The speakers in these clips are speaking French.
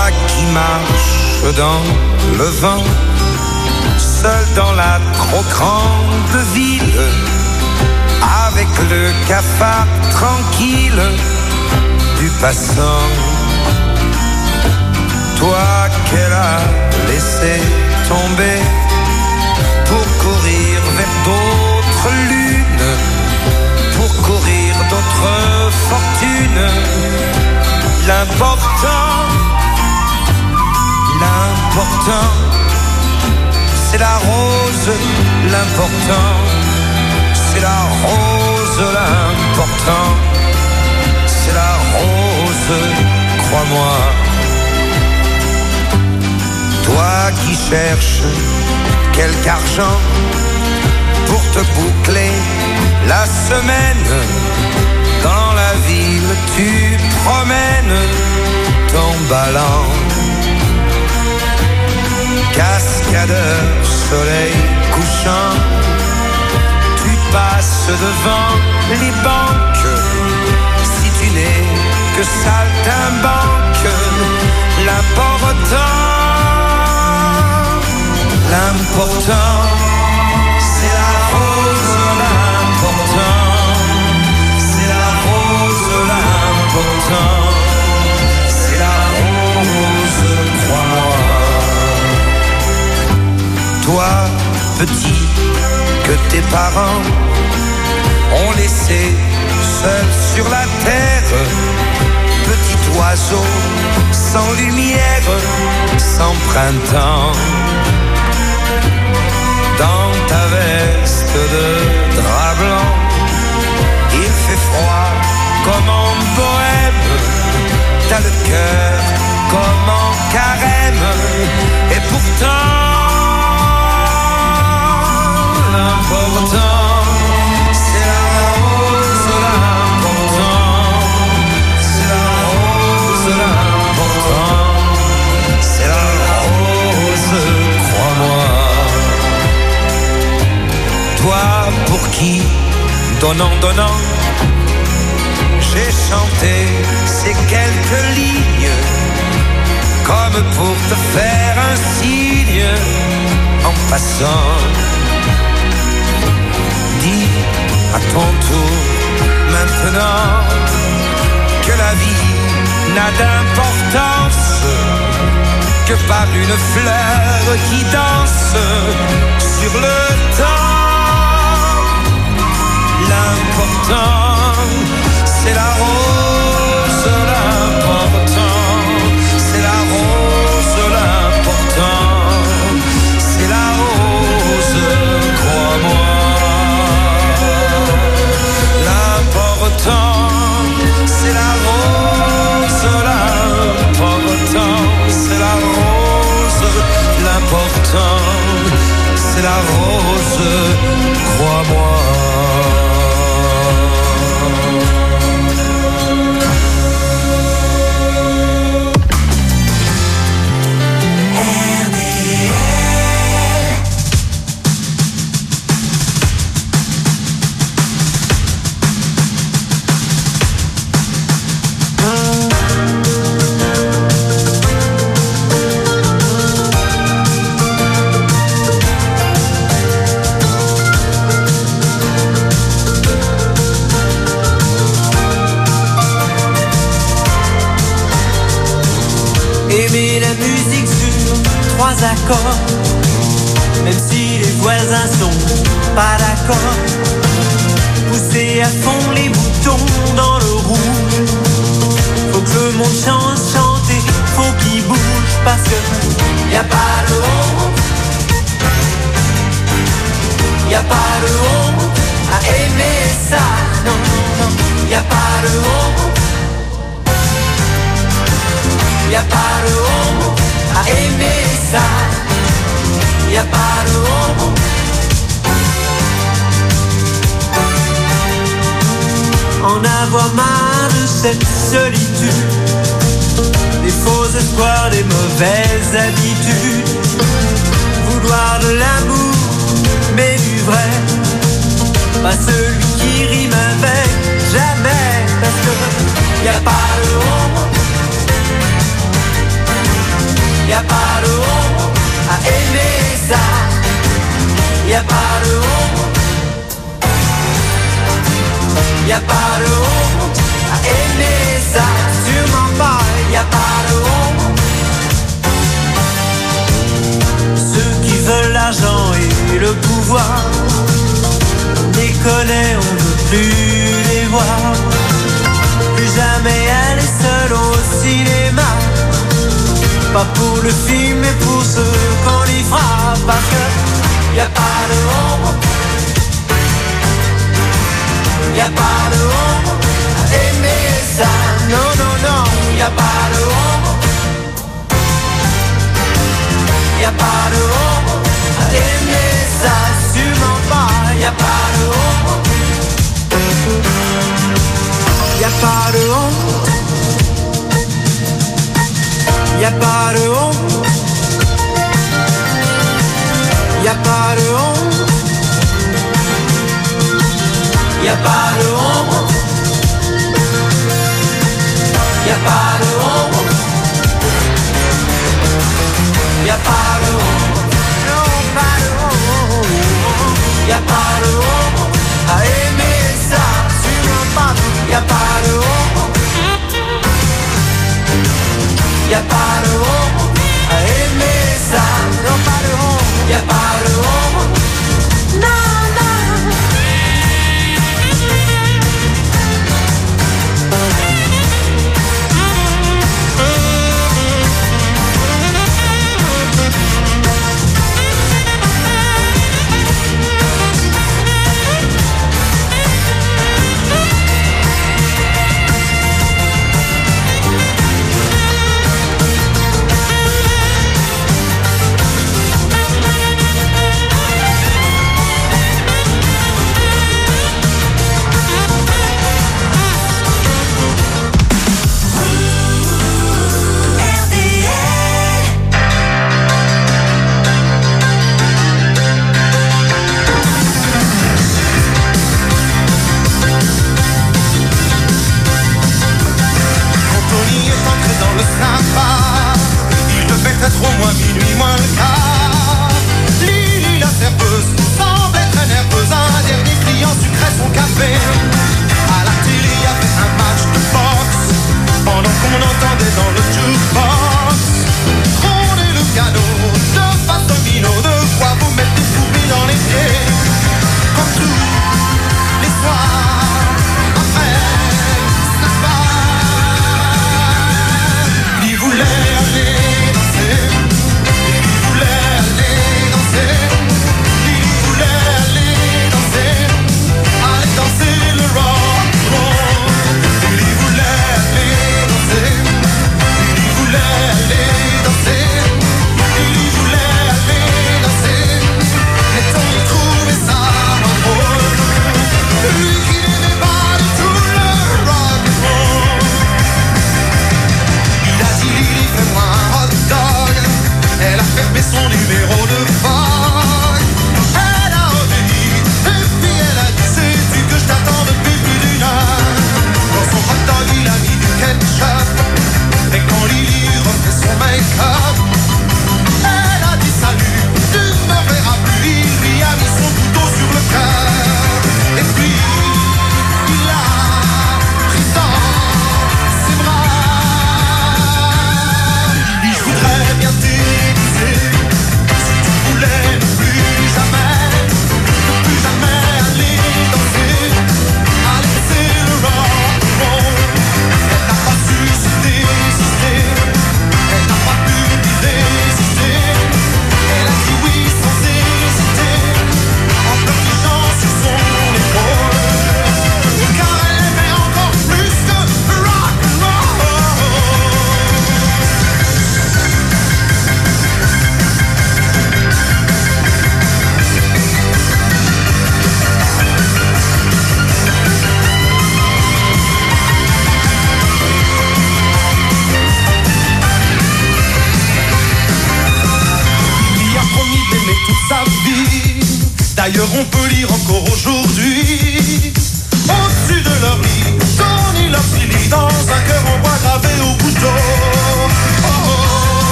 Toi qui marches dans le vent, seul dans la trop grande ville, avec le cafard tranquille du passant. Toi qu'elle a laissé tomber pour courir vers d'autres lunes, pour courir d'autres fortunes. L'important, c'est la rose. L'important, c'est la rose. L'important, c'est la rose, crois-moi. Toi qui cherches quelque argent pour te boucler la semaine, dans la ville tu promènes ton ballon. Cascadeur, soleil couchant, tu passes devant les banques. Si tu n'es que saltimbanque, l'important, c'est la rose. L'important, c'est la rose. L'important, c'est la rose, crois-moi. Toi, petit, que tes parents ont laissé seul sur la terre, petit oiseau sans lumière, sans printemps. Dans ta veste de drap blanc, il fait froid comme en bohème. T'as le cœur comme en carême. Et pourtant, l'important, c'est la rose. L'important, c'est la rose. L'important, c'est la rose, crois-moi. Toi pour qui, donnant, j'ai chanté ces quelques lignes, comme pour te faire un signe en passant. Dis à ton tour maintenant que la vie n'a d'importance que par une fleur qui danse sur le temps. L'important, c'est la rose. L'important, c'est la rose. L'important, c'est la rose, crois-moi. L'important, c'est la rose. L'important, c'est la rose. L'important, c'est la rose, crois-moi. Aimer la musique sur 3 accords, même si les voisins sont pas d'accord. Pousser à fond les boutons dans le rouge. Faut que le monde chante, chanter, faut qu'il bouge. Parce que y a pas de honte, y a pas de honte à aimer ça. Non, non, y a pas de honte. Y a pas de honte à aimer ça. Y a pas de honte. En avoir marre de cette solitude, des faux espoirs, des mauvaises habitudes. Vouloir de l'amour, mais du vrai, pas celui qui rime avec jamais. Parce que y a pas de honte, de honte à aimer ça. Y a pas de honte. Y a pas de honte à aimer ça. Sûrement pas. Y a pas de honte. Ceux qui veulent l'argent et le pouvoir, on les connaît, on ne veut plus les voir. Plus jamais aller seul au cinéma. Pas pour le film mais pour ceux qu'on y fera. Parce que y a pas de honte. Y a pas de honte à aimer ça. Non, non, non. Y a pas de honte. Y a pas de honte à aimer ça. Sûrement pas. Y a pas de honte. Y a pas de honte. Y a pas de honte. Y a pas de honte. Y a pas de honte. Y a pas de honte. Y a pas de honte. Non, pas de honte. Y a pas de honte à aimer ça. Sûrement pas. Y a pas de honte. Y a pas de honte à aimer ça. Non, pas de honte. Y a pas de honte. Non, non. Il devait être au moins minuit moins le quart. Lily la serveuse semblait très nerveuse. Un dernier client sucrait son café. À la télé il y avait un match de boxe pendant qu'on entendait dans le jukebox trôner le piano de façon Mino. De quoi vous mettre des fourmis dans les pieds. Comme tous les soirs après Snapback. Il voulait aller danser, il voulait aller danser, il voulait aller danser le rock and roll. Il voulait aller danser, il voulait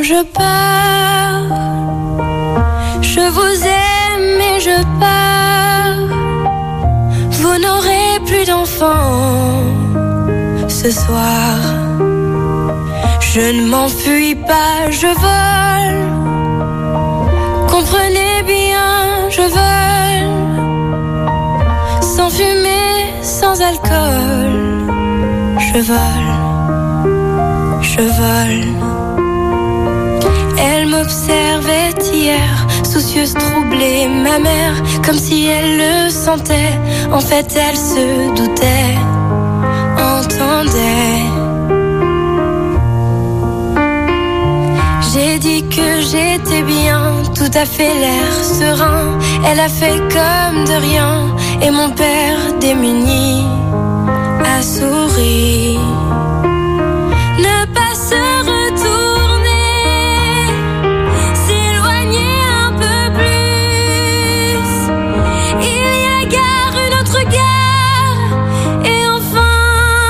je pars. Je vous aime et je pars. Vous n'aurez plus d'enfants ce soir. Je ne m'enfuis pas, je vole. Comprenez bien, je vole. Sans fumée, sans alcool. Je vole, je vole. Elle m'observait hier, soucieuse, troublée, ma mère, comme si elle le sentait. En fait, elle se doutait, entendait. J'ai dit que j'étais bien, tout à fait l'air serein. Elle a fait comme de rien, et mon père démuni a souri. Ne pas se retourner, s'éloigner un peu plus. Il y a gare, une autre gare, et enfin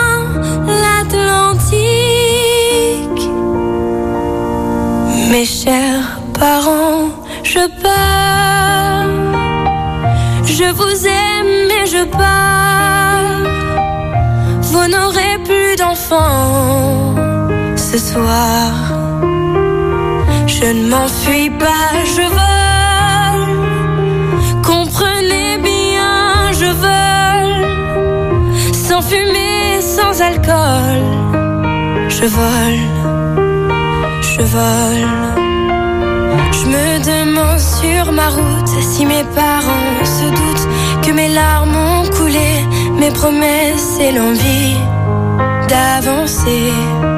l'Atlantique. Mes chers parents, je pars. Je vous aime et je pars. Vous n'aurez plus d'enfants ce soir. Je ne m'enfuis pas, je vole. Comprenez bien, je vole. Sans fumée, sans alcool. Je vole, je vole. Je me demande sur ma route si mes parents se doutent que mes larmes ont coulé, mes promesses et l'envie d'avancer.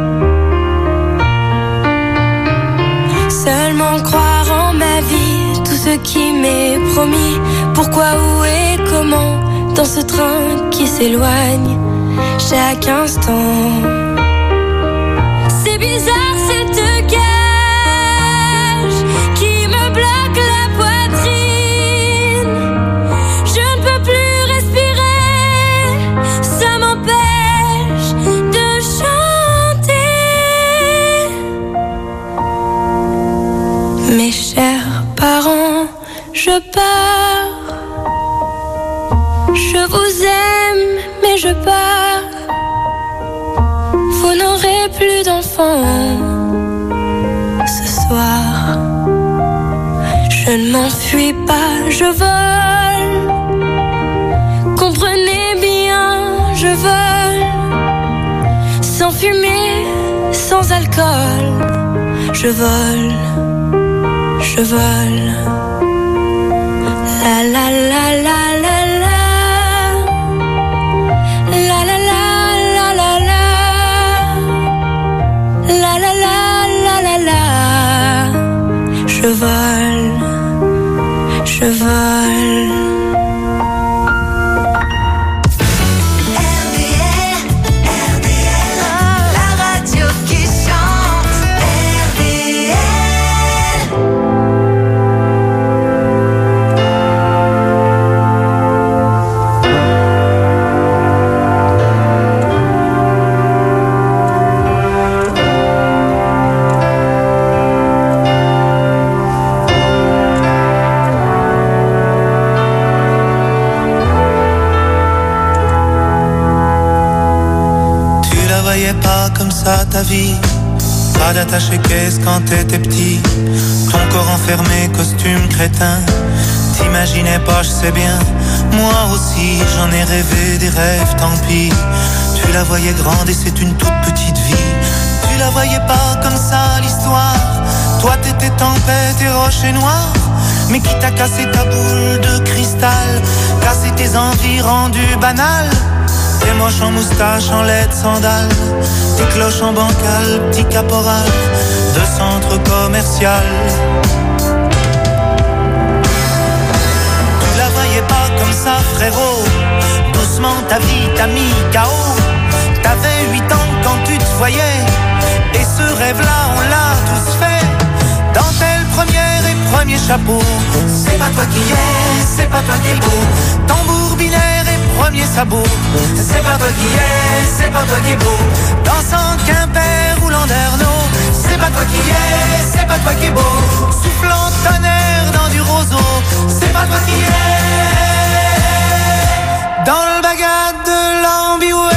Seulement croire en ma vie, tout ce qui m'est promis. Pourquoi, où et comment, dans ce train qui s'éloigne chaque instant. C'est bizarre cette cage qui me bloque la poitrine. Je ne peux plus respirer, ça m'empêche de chanter. Mes chers parents, je pars. Je vous aime, mais je pars. Vous n'aurez plus d'enfants ce soir. Je ne m'enfuis pas, je vole. Comprenez bien, je vole. Sans fumée, sans alcool. Je vole, je vole. La la la la la la. La la la la la la. La la la la la la. Je vole, je vole. Ta vie, pas d'attaché caisse quand t'étais petit. Ton corps enfermé, costume crétin. T'imaginais pas, je sais bien. Moi aussi, j'en ai rêvé des rêves, tant pis. Tu la voyais grande et c'est une toute petite vie. Tu la voyais pas comme ça, l'histoire. Toi t'étais tempête et rocher noir. Mais qui t'a cassé ta boule de cristal, cassé tes envies rendues banales. T'es moche en moustache, en laide sandales. Tes cloches en bancal, petit caporal de centre commercial. Tu la voyais pas comme ça, frérot. Doucement ta vie t'a mis KO. T'avais 8 ans quand tu te voyais. Et ce rêve-là, on l'a tous fait. Dentelle première et premier chapeau. C'est pas toi qui es, c'est pas toi qui es beau. Tambour binaire et premiers sabots. C'est pas toi qui es, c'est pas toi qui est beau. Dansant Quimper, roulant d'Ernaud. C'est pas toi qui es, c'est pas toi qui est beau. Soufflant tonnerre dans du roseau. C'est pas toi qui es. Dans le bagad de l'Ambiway.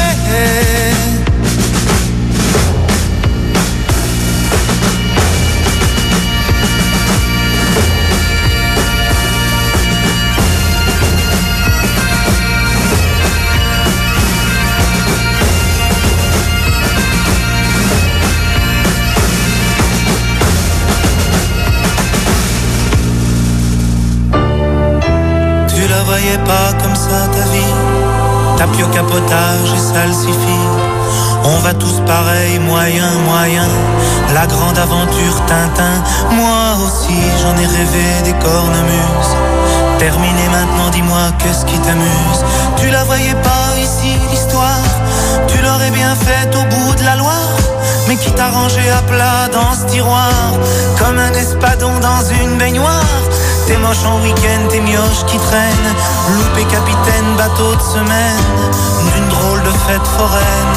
Voyais pas comme ça ta vie, tapis au capotage et salsifis. On va tous pareil, moyen, moyen. La grande aventure Tintin. Moi aussi j'en ai rêvé des cornemuses. Terminé maintenant, dis-moi qu'est-ce qui t'amuse. Tu la voyais pas ici l'histoire. Tu l'aurais bien faite au bout de la Loire. Mais qui t'a rangé à plat dans ce tiroir, comme un espadon dans une baignoire. T'es moche en week-end, t'es mioche qui traîne. Loupé capitaine, bateau de semaine, d'une drôle de fête foraine.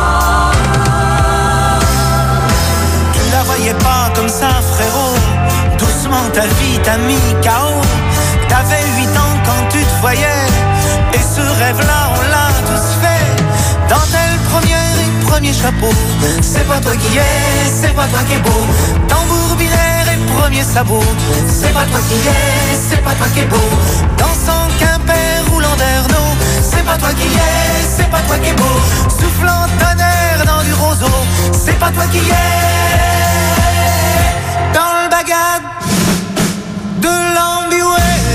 Tu la voyais pas comme ça frérot. Doucement ta vie t'a mis KO. T'avais 8 ans quand tu te voyais. Et ce rêve-là on l'a tous fait. Dentelle première et premier chapeau. C'est pas toi qui es, c'est pas toi qui est beau. Tambour binaire et premier sabot. C'est pas toi qui es, c'est pas toi qui est beau. Dansant Quimper, roulant d'Ernaud. C'est pas toi qui es, c'est pas toi qui est beau. Soufflant tonnerre dans du roseau. C'est pas toi qui es. Dans le bagad de l'Ambiway.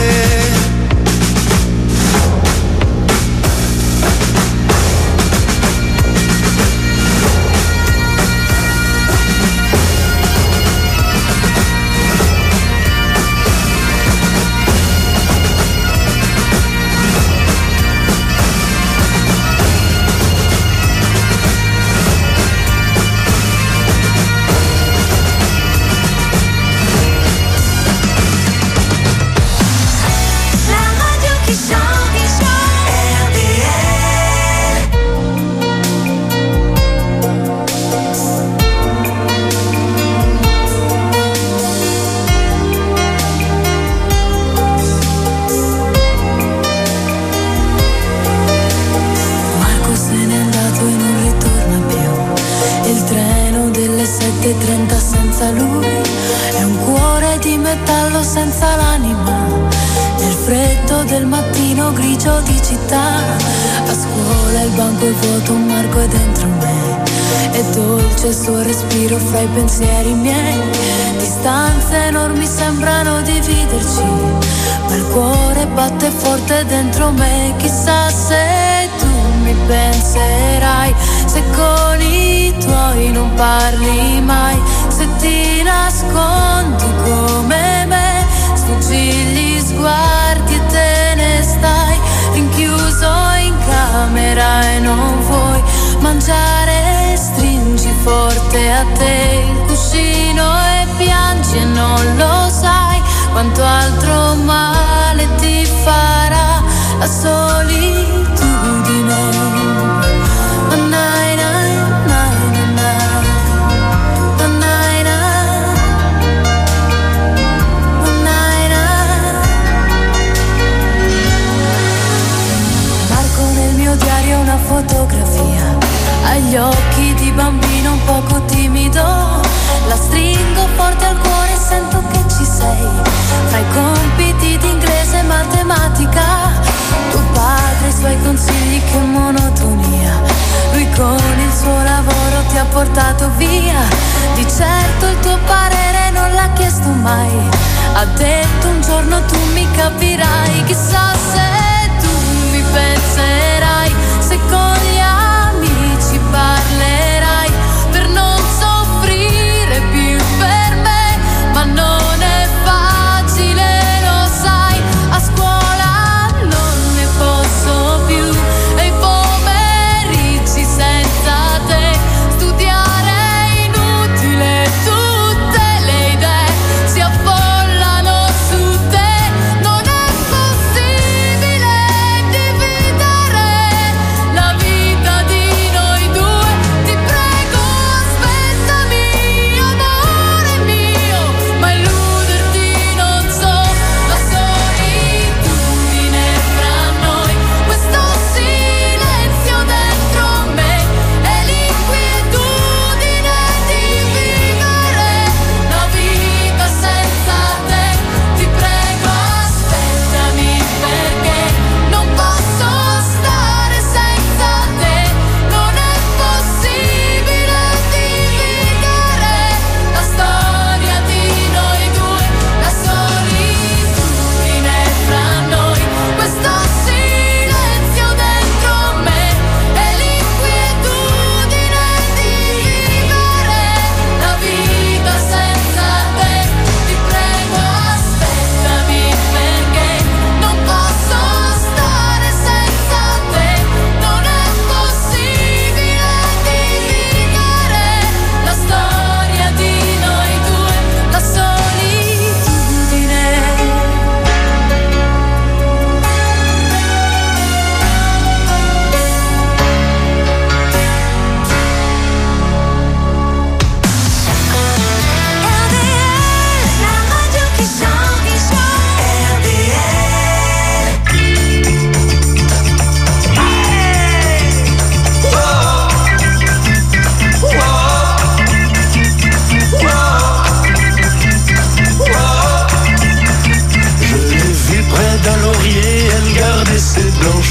Senza lui è un cuore di metallo senza l'anima. Nel freddo del mattino grigio di città. A scuola il banco è vuoto, un marco è dentro me. È dolce il suo respiro fra i pensieri miei. Distanze enormi sembrano dividerci, ma il cuore batte forte dentro me. Chissà se tu mi penserai, se con i tuoi non parli mai, se ti nascondi come me, sfuggi gli sguardi e te ne stai rinchiuso in camera e non vuoi mangiare, stringi forte a te il cuscino e piangi e non lo sai quanto altro male ti farà la solitudine. Una fotografia agli occhi di bambino un poco timido, la stringo forte al cuore e sento che ci sei. Fra i compiti di inglese e matematica, tuo padre e i suoi consigli, che monotonia. Lui con il suo lavoro ti ha portato via. Di certo il tuo parere non l'ha chiesto mai. Ha detto un giorno tu mi capirai. Chissà se tu mi penserai, se con gli amici parlerai, per non soffrire più per me. Ma non è facile, lo sai, a scuola non ne posso più. E i pomeriggi senza te, studiare è inutile, tutte le idee si affollano su te. Non è facile.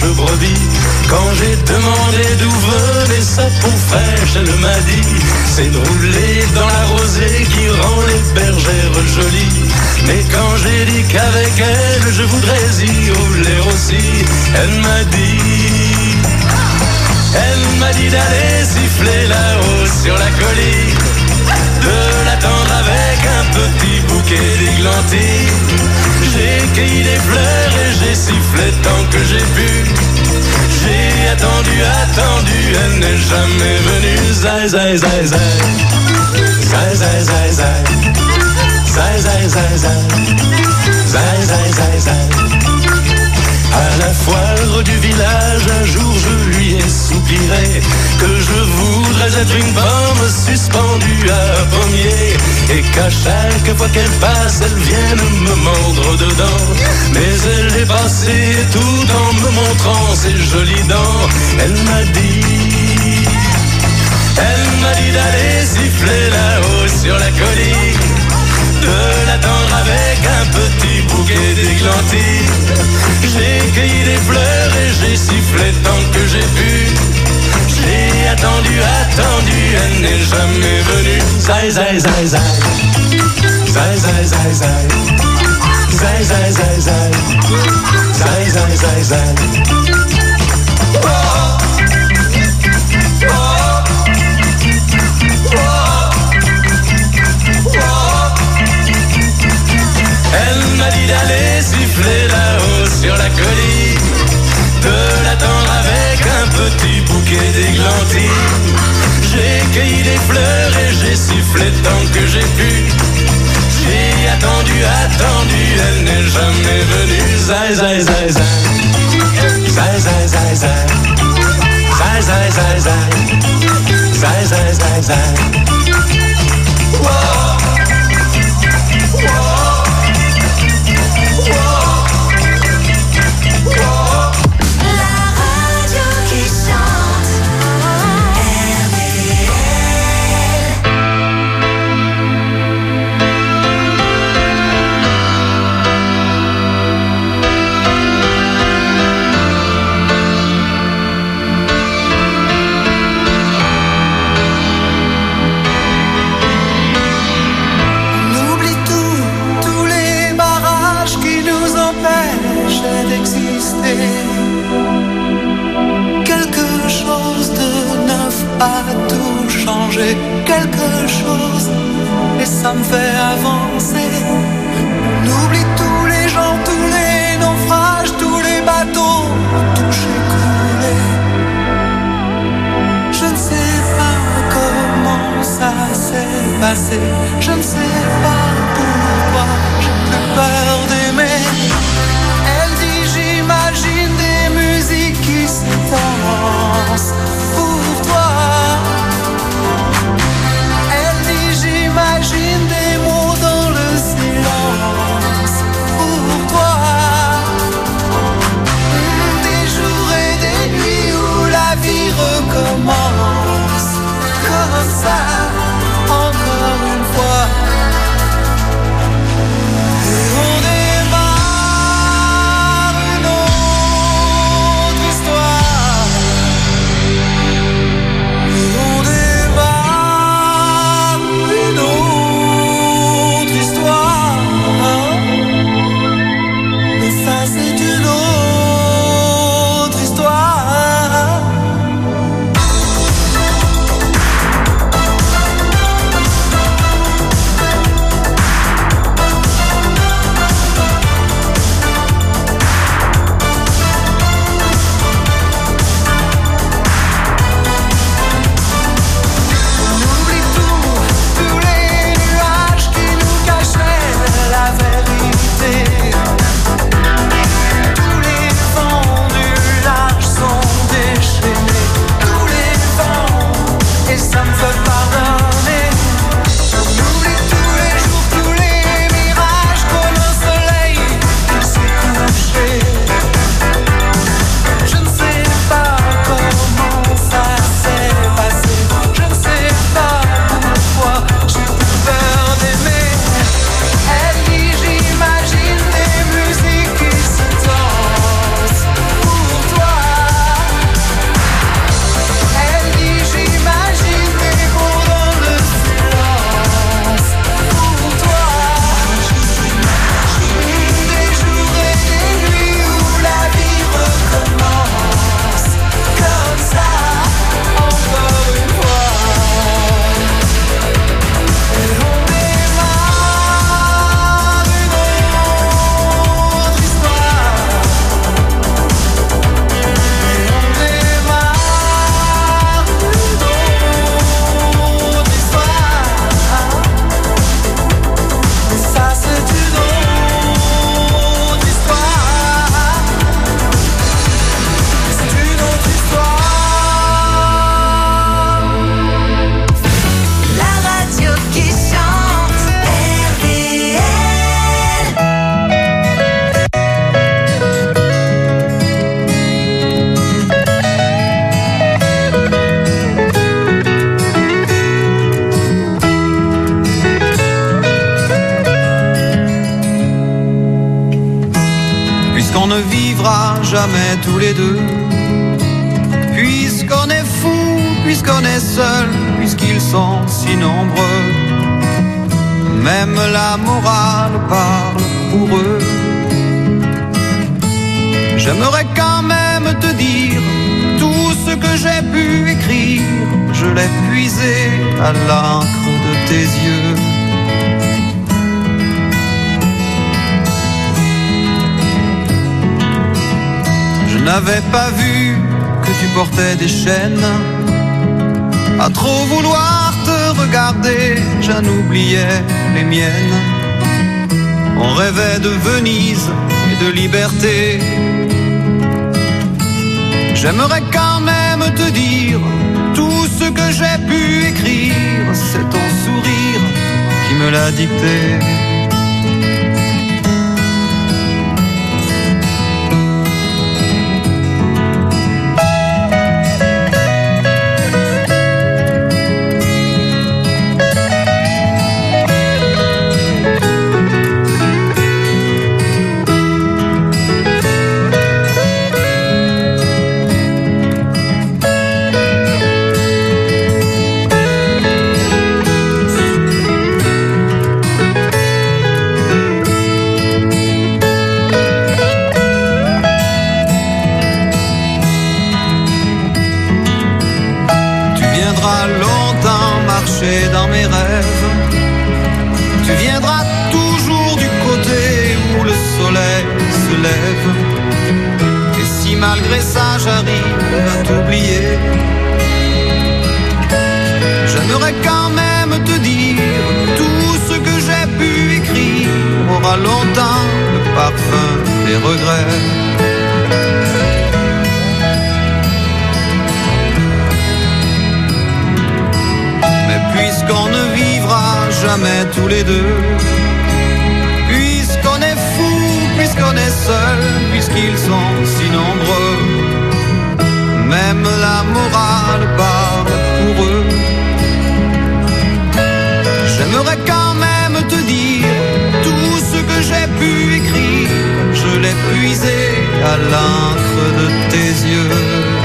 blanche brebis. Quand j'ai demandé d'où venait sa peau fraîche, elle m'a dit c'est de rouler dans la rosée qui rend les bergères jolies. Mais quand j'ai dit qu'avec elle je voudrais y rouler aussi, elle m'a dit d'aller siffler là-haut sur la colline, de l'attendre avec un petit bouquet d'églantines. J'ai cueilli des fleurs et j'ai sifflé tant que j'ai pu. J'ai attendu, elle n'est jamais venue. Zai, zai, zai, zai. Zai, zai, zai, zai. Zai, zai, zai, zai. Zai, zai, zai, zai. À la foire du village, un jour je lui ai soupiré que je voudrais être une pomme suspendue à un pommier, et qu'à chaque fois qu'elle passe, elle vienne me mordre dedans. Mais elle est passée tout en me montrant ses jolies dents. Elle m'a dit d'aller siffler là-haut sur la colline, de l'attendre avec un petit bouquet d'églantines. J'ai cueilli des fleurs et j'ai sifflé tant que j'ai pu. J'ai attendu, elle n'est jamais venue. Zai, zai, zai, zai. Zai, zai, zai, zai. Zai, zai, zai, zai. Zai, zai, zai, zai. Oh, oh, oh. Elle m'a dit d'aller siffler là-haut sur la colline, de l'attendre avec un petit bouquet d'églantines. J'ai cueilli des fleurs et j'ai sifflé tant que j'ai pu. J'ai attendu, elle n'est jamais venue. Zai, zai, zai, zai. Zai, zai, zai, zai. Zai, zai, zai, zai. Zai, zai, zai, zai. Wow. Quelque chose et ça me fait avancer. On oublie tous les gens, tous les naufrages, tous les bateaux touchés, coulés. Je ne sais pas comment ça s'est passé, je ne sais pas pourquoi j'ai plus peur d'aimer. Elle dit j'imagine des musiques qui se dansent pour toi. J'imagine des mots dans le silence pour toi. puisqu'on ne vivra jamais tous les deux, puisqu'on est fou, puisqu'on est seul, puisqu'ils sont si nombreux, même la morale parle pour eux. J'aimerais quand même te dire tout ce que j'ai pu écrire, je l'ai puisé à l'encre de tes yeux. Je n'avais pas vu que tu portais des chaînes, à trop vouloir te regarder, j'en oubliais les miennes. On rêvait de Venise et de liberté. J'aimerais quand même te dire tout ce que j'ai pu écrire, c'est ton sourire qui me l'a dicté. Dans mes rêves, tu viendras toujours du côté où le soleil se lève. Et si malgré ça j'arrive à t'oublier, j'aimerais quand même te dire tout ce que j'ai pu écrire aura longtemps le parfum des regrets. Puisqu'on ne vivra jamais tous les deux, puisqu'on est fou, puisqu'on est seul, puisqu'ils sont si nombreux, même la morale parle pour eux. J'aimerais quand même te dire tout ce que j'ai pu écrire, je l'ai puisé à l'encre de tes yeux.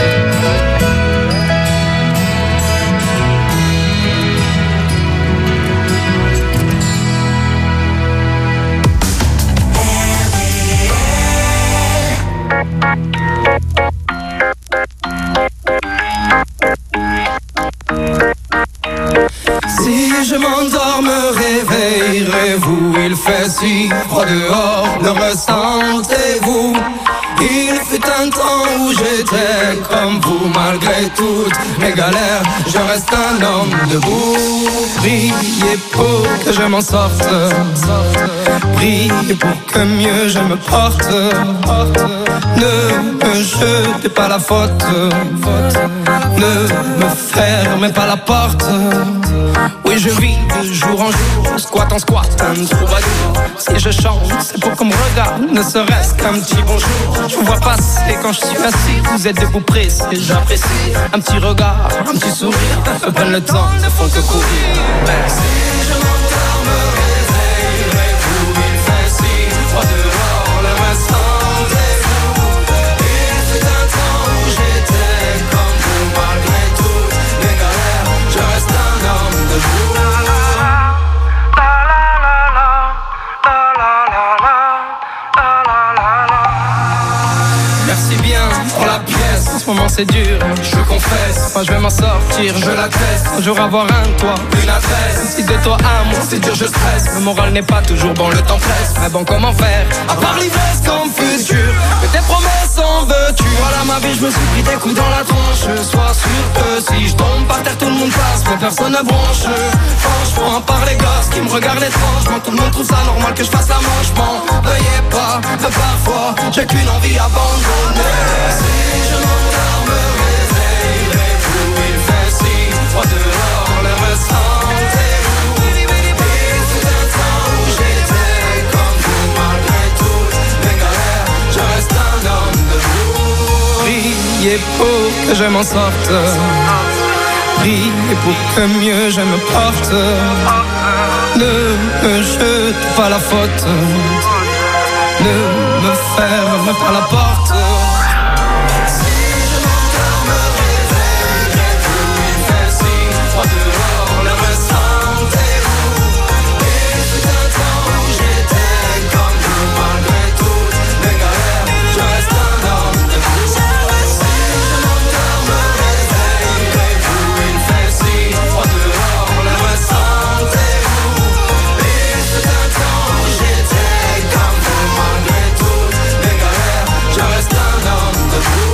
Si je m'endors, me réveillerez-vous? Il fait si froid dehors, le ressentez-vous? Il fut un temps où j'étais comme vous, malgré toutes mes galères, je reste un homme debout. Priez pour que je m'en sorte, priez pour que mieux je me porte. Ne me jetez pas la faute, ne me fermez pas la porte. Oui, je vis de jour en jour, squat en squat, un troubadour. Si je chante, c'est pour qu'on me regarde, ne serait-ce qu'un petit bonjour. Je vous vois passer quand je suis assis, vous êtes debout pressé, j'apprécie. Un petit regard, un petit sourire, me prennent le temps, ne font que courir. Merci. Je m'endors, me réveillerez-vous? Il fait si froid dehors, le ressentez-vous? Il fut un temps où j'étais comme vous, malgré toutes mes galères, je reste un homme debout. Merci bien pour la pièce, en ce moment c'est dur, je confesse. Moi je vais m'en sortir, je l'atteste. Un jour avoir un toit, une adresse. Si de toi à moi c'est dur, je stresse. Le moral n'est pas toujours bon, le temps presse. Mais bon, comment faire, à part l'ivresse comme futur? Que tes promesses en veux-tu? Voilà ma vie, je me suis pris des coups dans la tronche. Sois sûr que si je tombe par terre, tout le monde passe, mais personne ne bronche. Franchement, à part les gosses qui me regardent étrangement, tout le monde trouve ça normal que je fasse la manche. M'en veuillez pas, mais parfois j'ai qu'une envie abandonnée. Si je m'endors, me réveillerez-vous? Il fait si froid dehors, le ressentez-vous? Il fut un temps où j'étais comme vous, malgré toutes mes galères, je reste un homme debout. Priez pour que je m'en sorte, priez pour que mieux je me porte. Ne me jete pas la faute, ne me ferme pas la porte. Si je m'endors, me réveillerez-vous? Il fait si froid dehors, le ressentez-vous? Il fut un temps où j'étais comme vous, malgré toutes mes galères, je reste un homme debout. Si je m'endors, me réveillerez-vous? Il fait si froid dehors, le ressentez-vous? Il fut un temps où j'étais comme vous, malgré toutes mes galères, je reste un homme debout.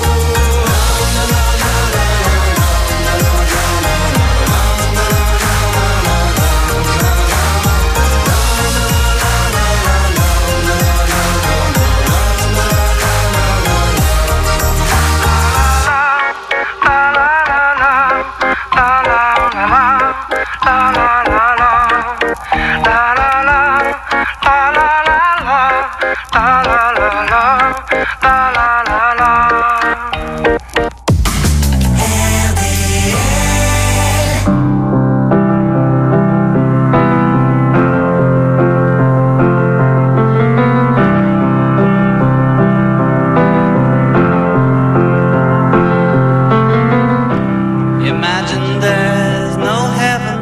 Imagine there's no heaven.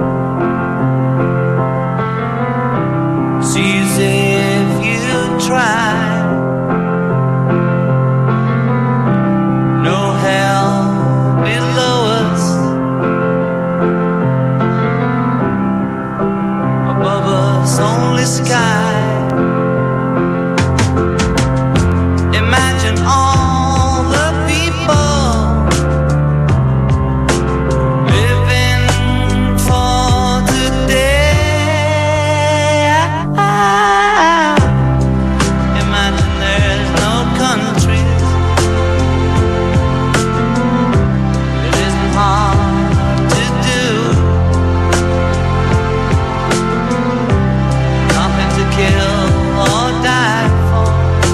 See as if you try. No hell below us. Above us only sky. Imagine all the people living for today. Imagine there's no countries. It isn't hard to do. Nothing to kill or die for.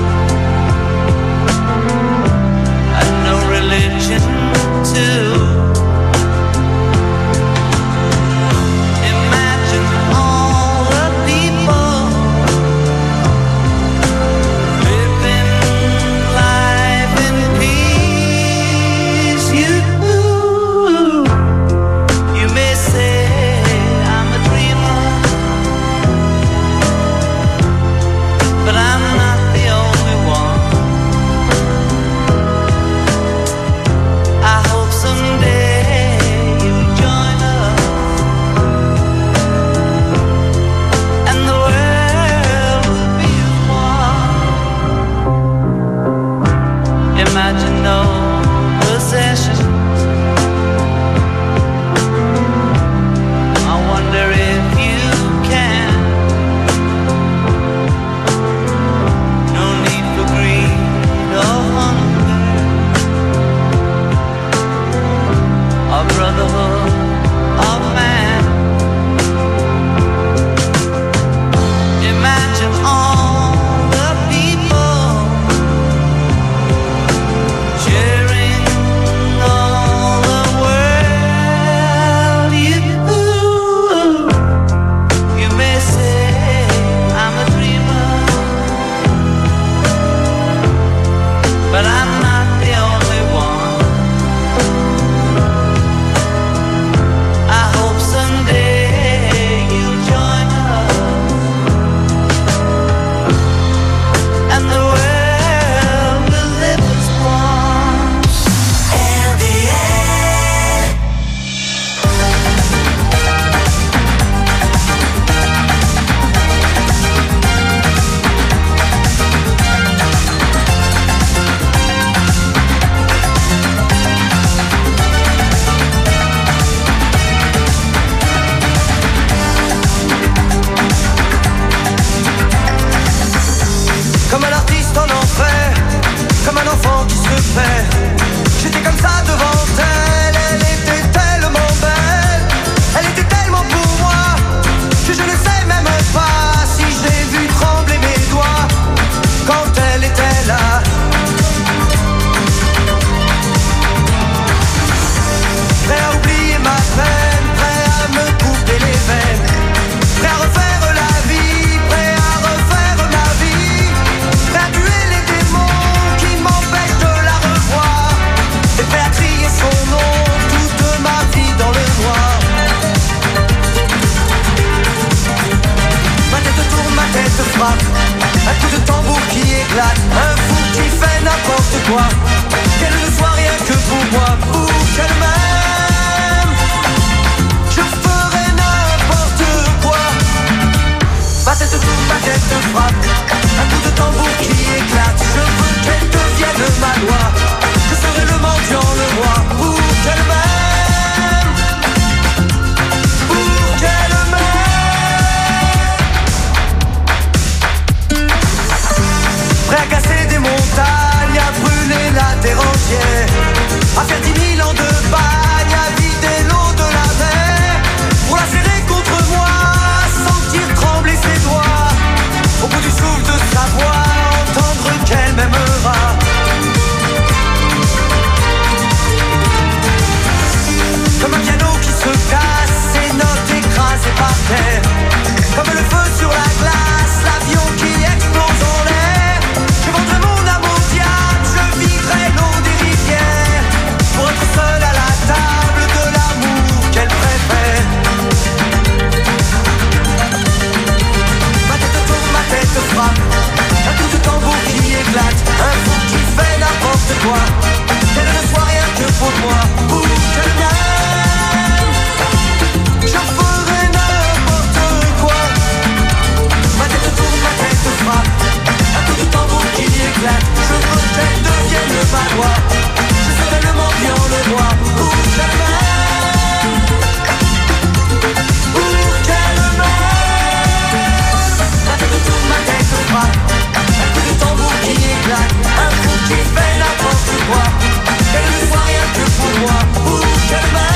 And no religion too. Imagine all the people living life in peace. You may say I'm a dreamer, but I'm not the only one. I hope someday you'll join us, and the world will be as one. Imagine no possessions. I wonder if you can. No need for greed or hunger. A brotherhood of man. Imagine all the people sharing all the world. You may say I'm a dreamer, but I'm not the only one. I hope someday you'll join us, and the world will live as one. toi, qu'elle ne soit rien que pour moi, pour qu'elle m'aime. Je ferai n'importe quoi. Ma tête tourne, ma tête frappe, un coup de tambour qui éclate. Je veux qu'elle devienne ma loi, je serai le mendiant, le roi, pour qu'elle m'aime, pour qu'elle m'aime. Prêt à casser des montagnes, à brûler la terre entière, à faire 10 000 ans de bagne, à vider l'eau de la mer, pour la serrer contre moi, sentir trembler ses doigts, au bout du souffle de sa voix, entendre qu'elle m'aimera. Comme un piano qui se casse, ses notes écrasées par terre, comme le feu sur la glace, l'avion qui explose en l'air. Je vendrai mon âme au diable, je viderai l'eau des rivières, pour être seul à la table de l'amour qu'elle préfère. Ma tête tourne, ma tête frappe, un coup de tambour qui éclate, un fou qui fait n'importe quoi, qu'elle ne soit rien que pour moi, pour qu'elle m'aime. Je ferai n'importe quoi. Ma tête tourne, ma tête frappe, un coup de tambour qui éclate. Je veux qu'elle devienne ma loi, je serai le mendiant, le roi, pour qu'elle m'aime, pour qu'elle m'aime. Ma tête tourne, ma tête frappe, un coup de tambour qui éclate, un fou qui fait n'importe quoi, qu'elle ne soit rien que pour moi, pour qu'elle m'aime.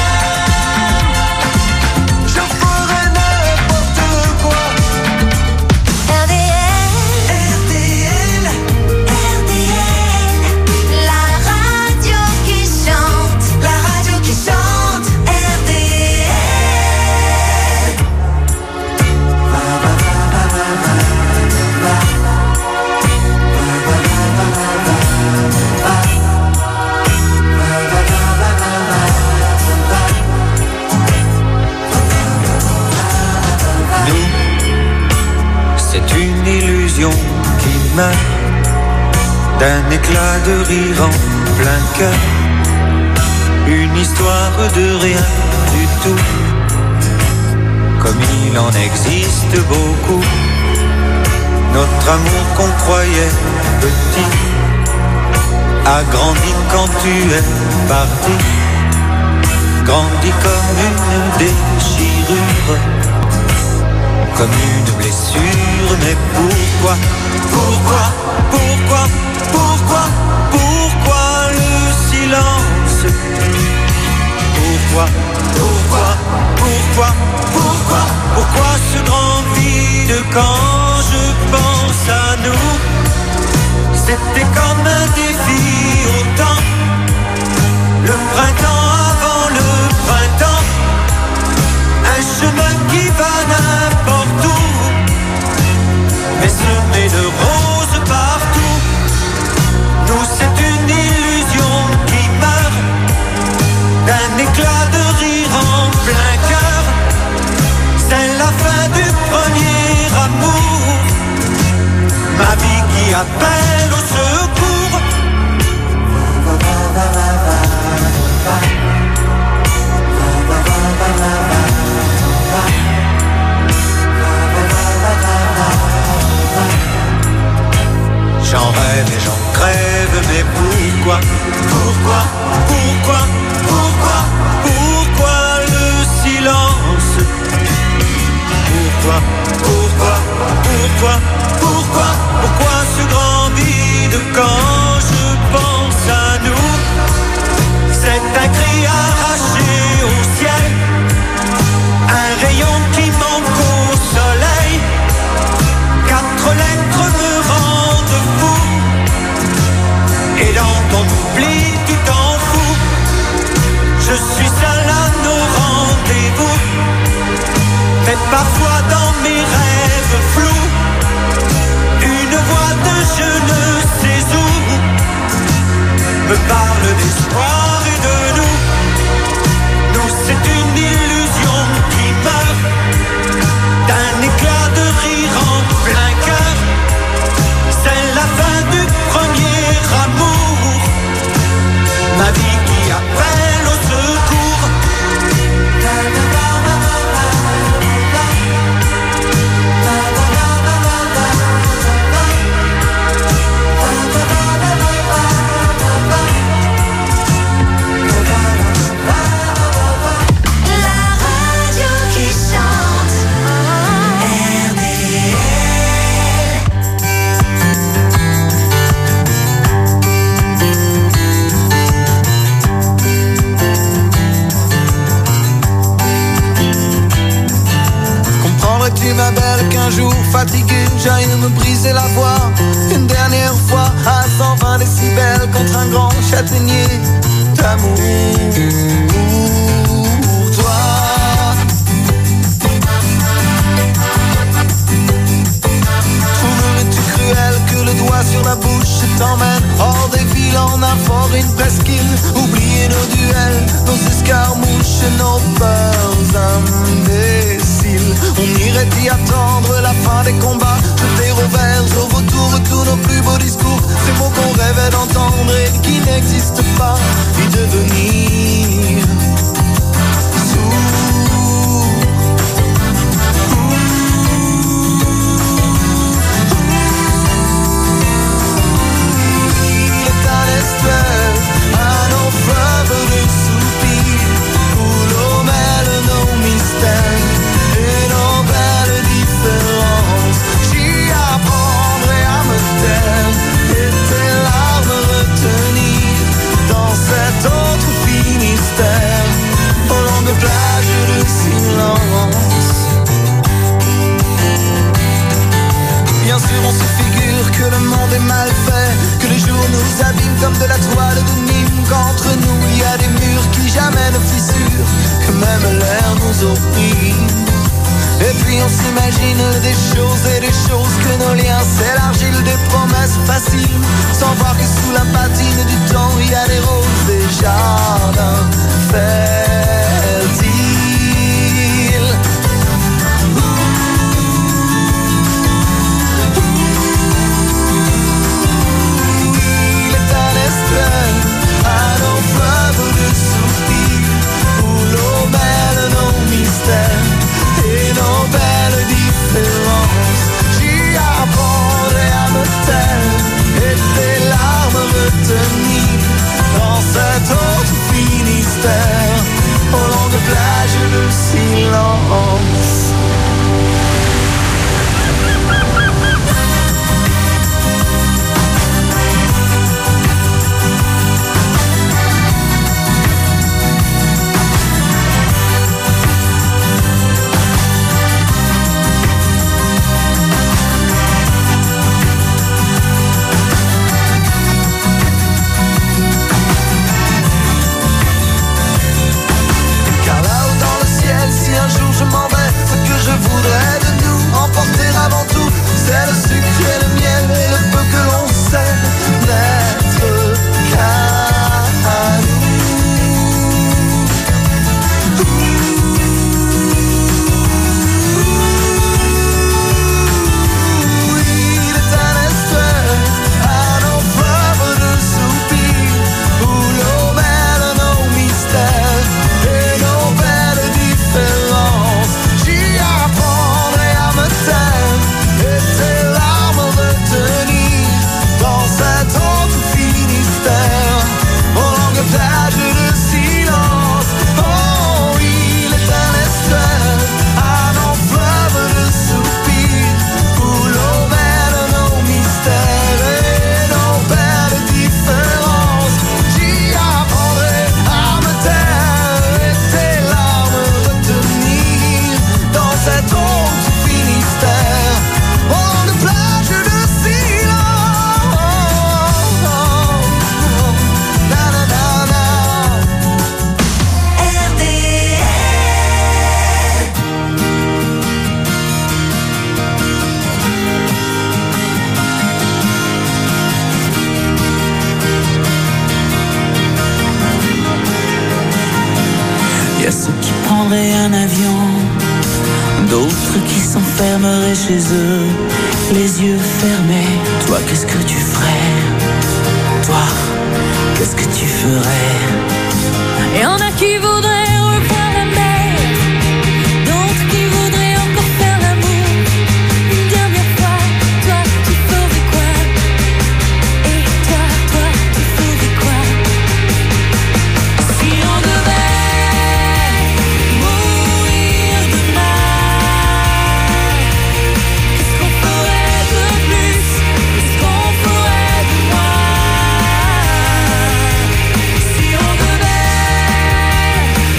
D'un éclat de rire en plein cœur, une histoire de rien du tout, comme il en existe beaucoup. Notre amour qu'on croyait petit a grandi quand tu es parti, grandi comme une déchirure, comme une blessure. Mais pourquoi, pourquoi, pourquoi, pourquoi, pourquoi le silence? Pourquoi, pourquoi, pourquoi, pourquoi, pourquoi ce grand vide quand je pense à nous? C'était comme un défi autant, le printemps avant le printemps, un chemin qui va n'importe où, mais semé de roses partout. Nous c'est une illusion qui meurt, d'un éclat de rire en plein cœur. C'est la fin du premier amour, ma vie qui appelle au secours. J'en rêve et j'en crève, mais pourquoi, pourquoi, pourquoi, pourquoi, pourquoi le silence? Pourquoi, pourquoi, pourquoi, pourquoi, pourquoi ce grand vide quand je pense à nous? C'est un cri arraché au ciel, un rayon qui manque au soleil, 4 lettres me rendent fou, et dans ton oubli tu t'en fous. Je suis seul à nos rendez-vous, mais parfois dans mes rêves flous, une voix de je ne sais où me parle d'espoir et de nous. Nous c'est une illusion qui meurt, d'un éclat de rire en plein cœur. C'est la fin du premier amour, jour fatigué, j'aille me briser la voix une dernière fois à 120 décibels contre un grand châtaignier d'amour pour toi. Trouverais-tu cruel que le doigt sur la bouche t'emmène hors des villes en un fort, une presqu'île? Oublier nos duels, nos escarmouches, nos peurs imbéciles. On irait y attendre la fin des combats, jeter au vert, au vautour tous nos plus beaux discours, ces mots qu'on rêvait d'entendre et qui n'existent pas, y devenir à nos fleuves de soupirs où l'eau mêle nos mystères et nos belles différences. J'y apprendrai à me taire et tes larmes retenir dans cet autre Finistère, aux longues plages de silence. Bien sûr on se figure que le monde est mal fait, que les jours nous abîment comme de la toile de Nîmes, qu'entre nous il y a des murs qui jamais ne fissurent, que même l'air nous opprime. Et puis on s'imagine des choses et des choses, que nos liens s'élargissent, des promesses faciles, sans voir que sous la patine du temps il y a des roses, des jardins fertiles. À nos fleuves de soupirs où l'eau mêle nos mystères et nos belles différences. J'y apprendrai à me taire et tes larmes retenir dans cet autre Finistère, aux longues plages de silence. Je m'en vais, ce que je voudrais de nous emporter avant tout, c'est le sucre et le miel et le peu que l'on sait n'être qu'à nous. Il est un estuaire à nos fleuves de soupirs où l'eau mêle nos mystères et nos belles différences. Et tes larmes retenir dans cet autre Finistère, aux longues plages de silence. Oh, il est un estuaire à nos fleuves de soupirs où l'eau mêle nos mystères et nos belles différences. J'y apprendrai à me taire et tes larmes retenir dans cet autre Finistère, aux longues plages de silence. Na na na na. RDL. Y a ceux qui prendraient un avion, d'autres qui s'enfermeraient chez eux, les yeux fermés. Toi, qu'est-ce que tu ferais? Toi, qu'est-ce que tu ferais? Et en a qui voudraient revoir la mer, d'autres qui voudraient encore faire l'amour une dernière fois. Toi, tu ferais quoi? Et toi, tu ferais quoi? Si on devait mourir demain, qu'est-ce qu'on ferait de plus? Qu'est-ce qu'on ferait de moins? Si on devait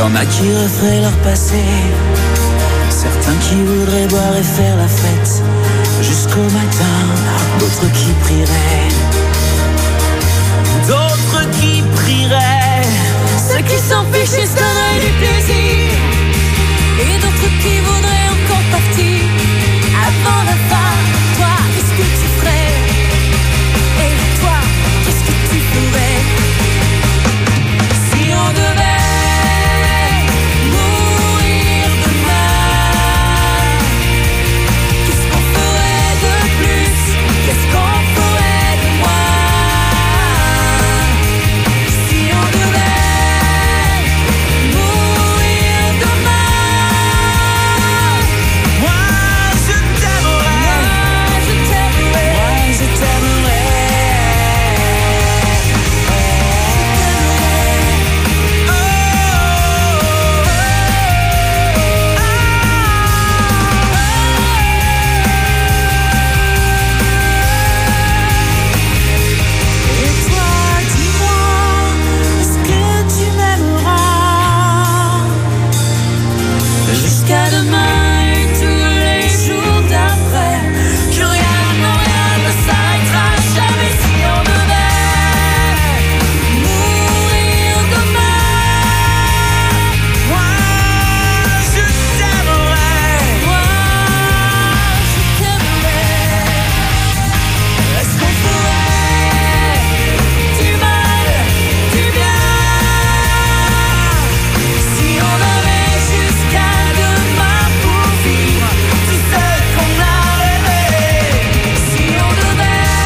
Y'en a qui referaient leur passé, certains qui voudraient boire et faire la fête jusqu'au matin.